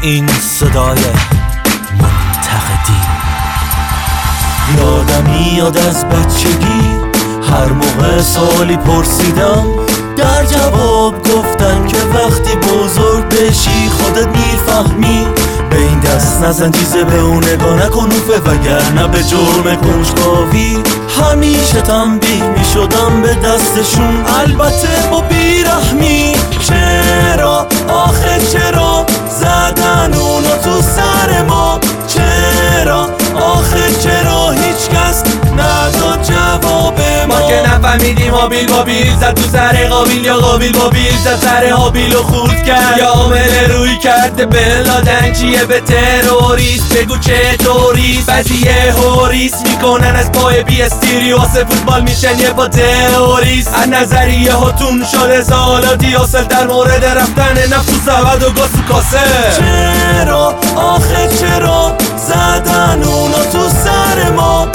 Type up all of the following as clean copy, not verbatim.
این صدای منتقدین. یادم میاد از بچگی هر موقع سوالی پرسیدم در جواب گفتن که وقتی بزرگ بشی خودت میفهمی. به این دست نزن چیزه به اون نگاه نکن اوفه وگرنه به جرم کنجکاوی همیشه تنبیه میشدم به دستشون، البته با بیرحمی. چرا آخه چرا زدن اونا تو سر ما؟ چرا آخه چرا هیچ کس نداد جواب ما؟ ما که نفهمیدیم هابیل با بیل زد تو سر قابیل یا قابیل با بیل زد سر هابیل و خورد کرد، یا عامل روی کرده بن لادن چیه به تروریست بگو چطوریست؟ بعضیه هوریست میکنن از پای بی استیری واسه فوتبال میشن یه با تروریست. از نظریه هاتون شده سوالاتی حاصل در مورد رفتن نفت و زبد و گاز و کاسه. چرا آخه چرا زدن اونا تو سر ما؟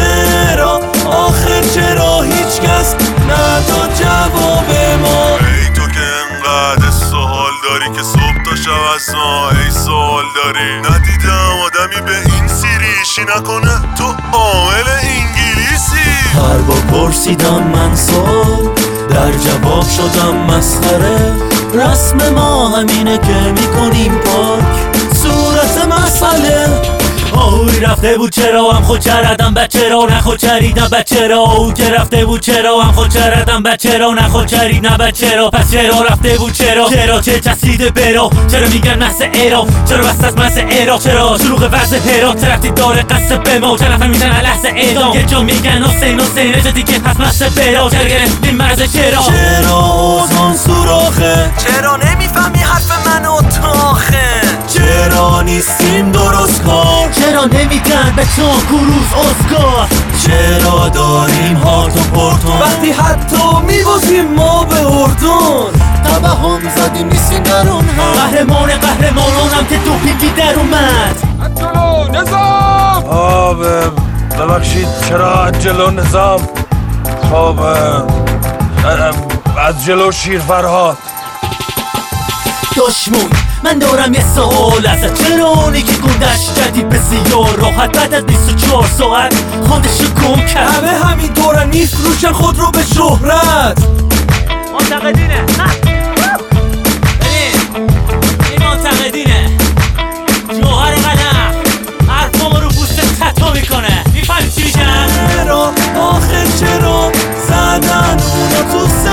چرا آخه چرا هیچ کس نداد جواب ما؟ ای تو که انقدر سوال داری که صبح تا شب از ما ای سوال داری. ندیدم آدمی به این سیریشی نکنه تو عامل انگلیسی. هر بار پرسیدم من سوال در جواب شدم مسخره. رسم ما همینه که میکنیم پاک صورت مسئله. آهوی رفته بود چرا هم خود چردم بچه را نخود چریدم بچه را. آهو که رفته بود چرا هم خود چردم بچه را نخود چرید نه بچه را. پس چرا رفته بود چرا چه چسیده برا؟ چرا میگن نسل ایرا؟ چرا بست از مسل ایرا؟ چرا شروع وضع هرا؟ چه رفتی داره قصه به ما؟ چه نفر میزن لحظه اعدام؟ یه جا میگن حسین نجاتی که پس مسل برا. چرا گرفتیم مرز چرا اوزان سوراخه؟ چرا نمیفهمی حرف من اتاخه؟ چرا نیستیم درست کار؟ چرا نمیگن به چون کروز اسکار؟ چرا داریم هارت و پورتون وقتی حتی میبازیم ما به اردن؟ توهم زدیم نیستیم در اون هم قهرمانانم که دوپینگی در اومد. نظام ببخشید چرا جلو نظام؟ خب از جلو شیر فرهاد. دشمون من دارم یه سوال ازت، چرا اونی که گندش کردی بسیار راحت بعد از 24 ساعت خودشو گم کرد؟ همه همینطورن میفروشن خود رو به شهرت. منتقدینه این منتقدینه جوهر قلم حرفامو رو پوست تتو میکنه. میفهمی چی میگم؟ چرا آخه چرا زدن اونا تو